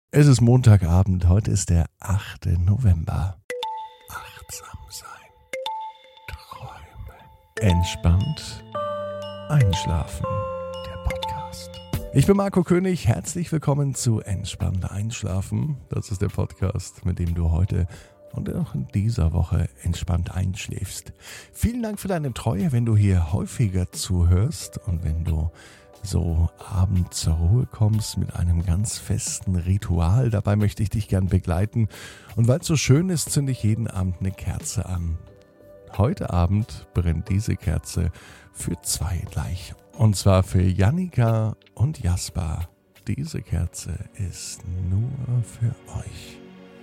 Es ist Montagabend, heute ist der 8. November. Achtsam sein, träumen, entspannt einschlafen, der Podcast. Ich bin Marco König, herzlich willkommen zu Entspannt einschlafen. Das ist der Podcast, mit dem du heute und auch in dieser Woche entspannt einschläfst. Vielen Dank für deine Treue, wenn du hier häufiger zuhörst und wenn du so abends zur Ruhe kommst mit einem ganz festen Ritual. Dabei möchte ich dich gern begleiten. Und weil es so schön ist, zünde ich jeden Abend eine Kerze an. Heute Abend brennt diese Kerze für zwei gleich. Und zwar für Jannika und Jasper. Diese Kerze ist nur für euch.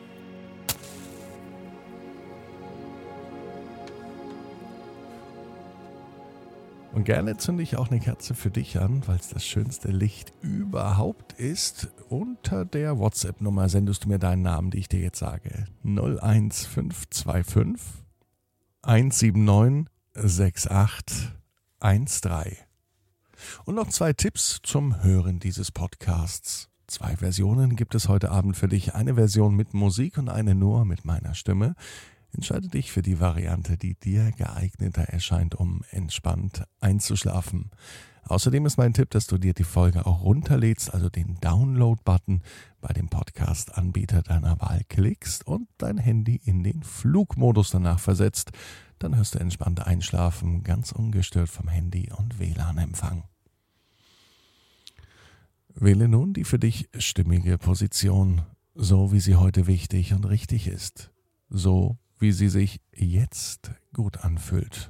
Und gerne zünde ich auch eine Kerze für dich an, weil es das schönste Licht überhaupt ist. Unter der WhatsApp-Nummer sendest du mir deinen Namen, die ich dir jetzt sage. 01525 179 6813. Und noch 2 Tipps zum Hören dieses Podcasts. 2 Versionen gibt es heute Abend für dich. Eine Version mit Musik und eine nur mit meiner Stimme. Entscheide dich für die Variante, die dir geeigneter erscheint, um entspannt einzuschlafen. Außerdem ist mein Tipp, dass du dir die Folge auch runterlädst, also den Download-Button bei dem Podcast-Anbieter deiner Wahl klickst und dein Handy in den Flugmodus danach versetzt. Dann hörst du entspannt einschlafen, ganz ungestört vom Handy und WLAN-Empfang. Wähle nun die für dich stimmige Position, so wie sie heute wichtig und richtig ist. So wie sie sich jetzt gut anfühlt.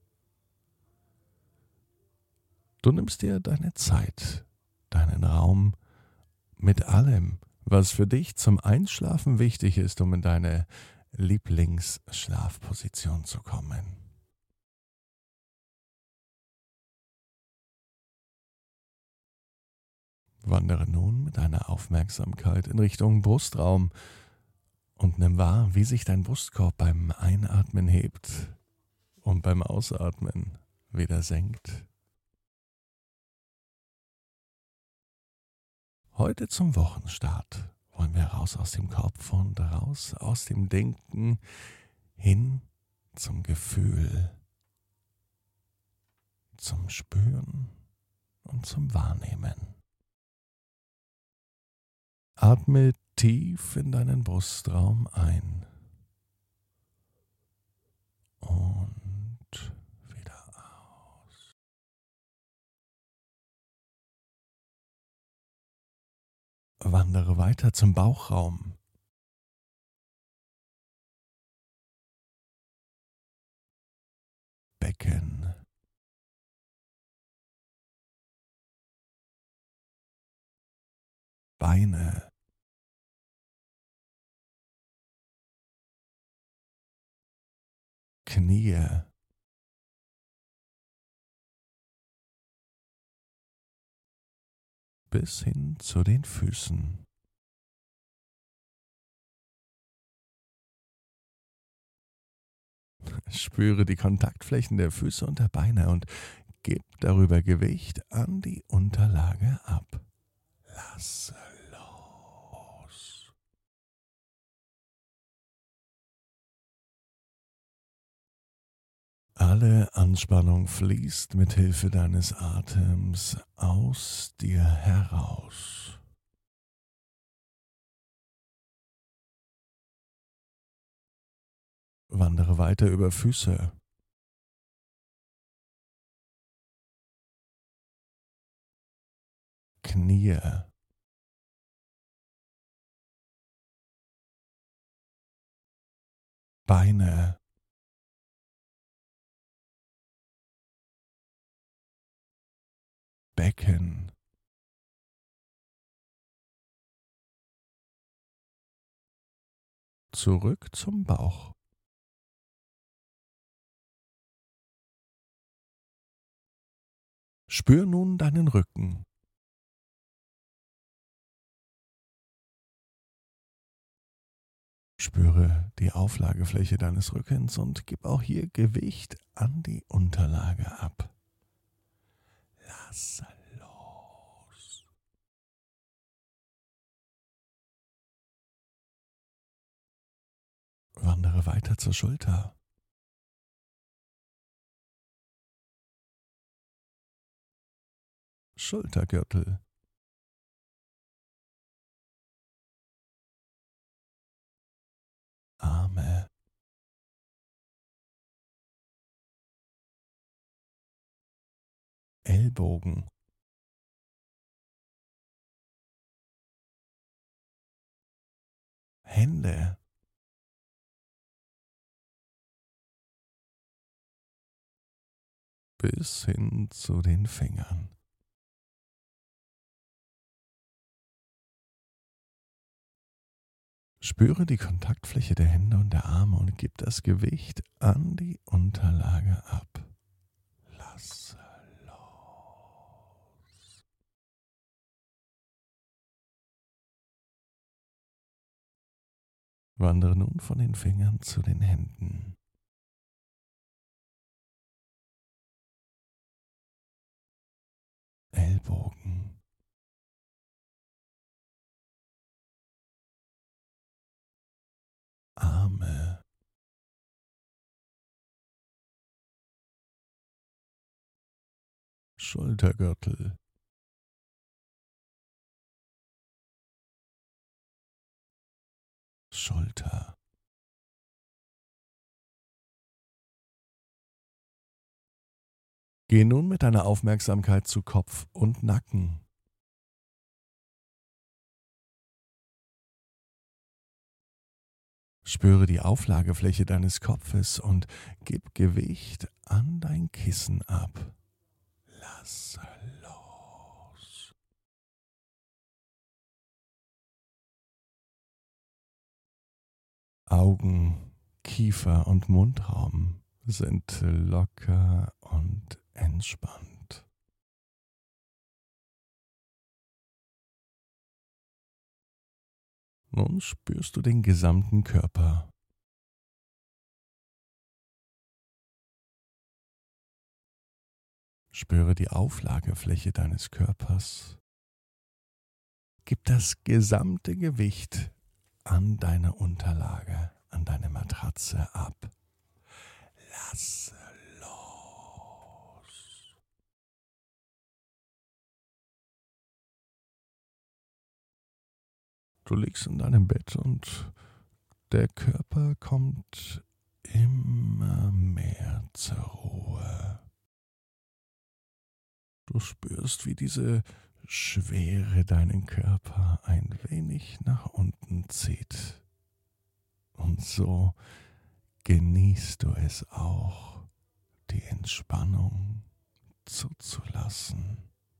Du nimmst dir deine Zeit, deinen Raum mit allem, was für dich zum Einschlafen wichtig ist, um in deine Lieblingsschlafposition zu kommen. Wandere nun mit deiner Aufmerksamkeit in Richtung Brustraum und nimm wahr, wie sich dein Brustkorb beim Einatmen hebt und beim Ausatmen wieder senkt. Heute zum Wochenstart wollen wir raus aus dem Kopf und raus aus dem Denken hin zum Gefühl, zum Spüren und zum Wahrnehmen. Atme tief in deinen Brustraum ein und wieder aus. Wandere weiter zum Bauchraum. Becken, Beine, Knie, bis hin zu den Füßen. Spüre die Kontaktflächen der Füße und der Beine und gib darüber Gewicht an die Unterlage ab. Lasse los. Alle Anspannung fließt mit Hilfe deines Atems aus dir heraus. Wandere weiter über Füße, Knie, Beine, Becken, zurück zum Bauch. Spür nun deinen Rücken. Spüre die Auflagefläche deines Rückens und gib auch hier Gewicht an die Unterlage ab. Lasse los. Wandere weiter zur Schulter. Schultergürtel. Arme. Ellbogen. Hände. Bis hin zu den Fingern. Spüre die Kontaktfläche der Hände und der Arme und gib das Gewicht an die Unterlage ab. Lasse los. Wandere nun von den Fingern zu den Händen. Ellbogen. Arme. Schultergürtel. Schulter. Geh nun mit deiner Aufmerksamkeit zu Kopf und Nacken. Spüre die Auflagefläche deines Kopfes und gib Gewicht an dein Kissen ab. Lasse los. Augen, Kiefer und Mundraum sind locker und entspannt. Nun spürst du den gesamten Körper. Spüre die Auflagefläche deines Körpers. Gib das gesamte Gewicht an deine Unterlage, an deine Matratze ab. Lasse los. Du liegst in deinem Bett und der Körper kommt immer mehr zur Ruhe. Du spürst, wie diese Schwere deinen Körper ein wenig nach unten zieht. Und so genießt du es auch, die Entspannung zuzulassen.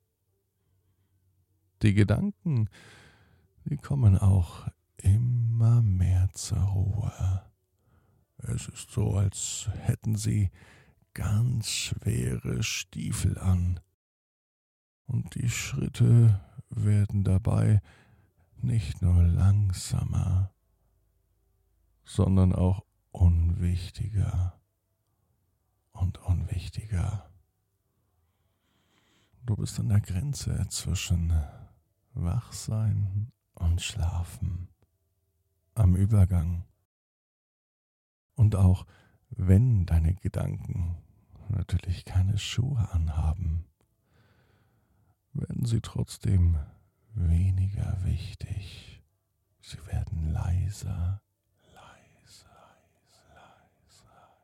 Die Gedanken, die kommen auch immer mehr zur Ruhe. Es ist so, als hätten sie ganz schwere Stiefel an. Und die Schritte werden dabei nicht nur langsamer, sondern auch unwichtiger und unwichtiger. Du bist an der Grenze zwischen Wachsein und Schlafen, am Übergang. Und auch wenn deine Gedanken natürlich keine Schuhe anhaben, werden sie trotzdem weniger wichtig. Sie werden leiser, leiser, leiser.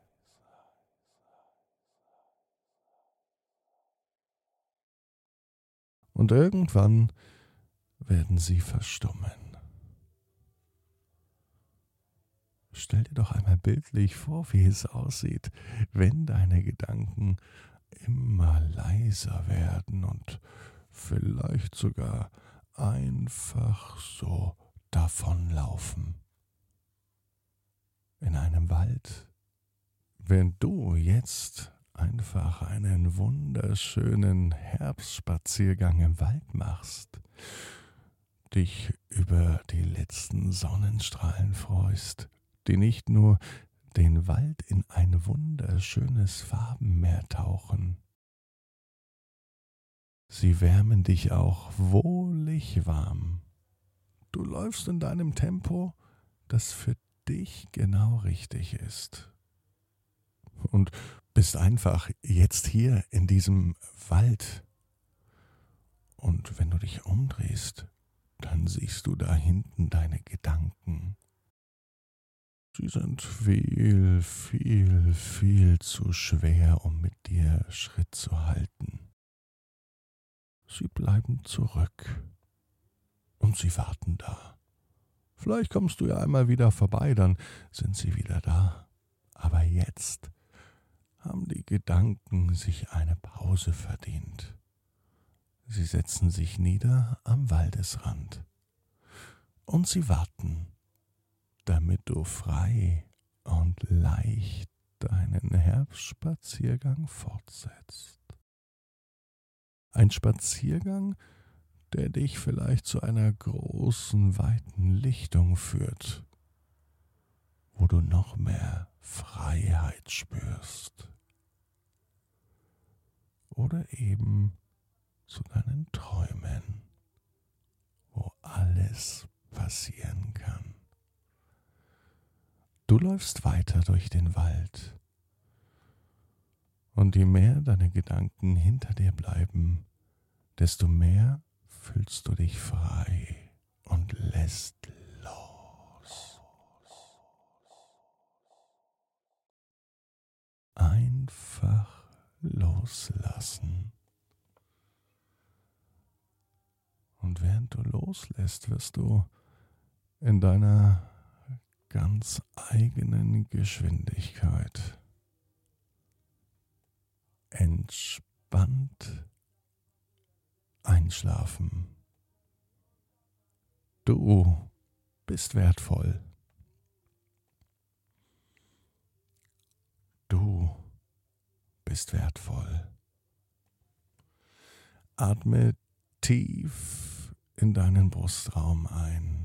Und irgendwann werden sie verstummen. Stell dir doch einmal bildlich vor, wie es aussieht, wenn deine Gedanken immer leiser werden und vielleicht sogar einfach so davonlaufen. In einem Wald. Während du jetzt einfach einen wunderschönen Herbstspaziergang im Wald machst, dich über die letzten Sonnenstrahlen freust, die nicht nur den Wald in ein wunderschönes Farbenmeer tauchen, sie wärmen dich auch wohlig warm. Du läufst in deinem Tempo, das für dich genau richtig ist. Und bist einfach jetzt hier in diesem Wald. Und wenn du dich umdrehst, dann siehst du da hinten deine Gedanken. Sie sind viel, viel, viel zu schwer, um mit dir Schritt zu halten. Sie bleiben zurück und sie warten da. Vielleicht kommst du ja einmal wieder vorbei, dann sind sie wieder da. Aber jetzt haben die Gedanken sich eine Pause verdient. Sie setzen sich nieder am Waldesrand und sie warten, damit du frei und leicht deinen Herbstspaziergang fortsetzt. Ein Spaziergang, der dich vielleicht zu einer großen, weiten Lichtung führt, wo du noch mehr Freiheit spürst. Oder eben zu deinen Träumen, wo alles passieren kann. Du läufst weiter durch den Wald und je mehr deine Gedanken hinter dir bleiben, desto mehr fühlst du dich frei und lässt los. Einfach loslassen. Und während du loslässt, wirst du in deiner ganz eigenen Geschwindigkeit entspannt einschlafen. Du bist wertvoll. Du bist wertvoll. Atme tief in deinen Brustraum ein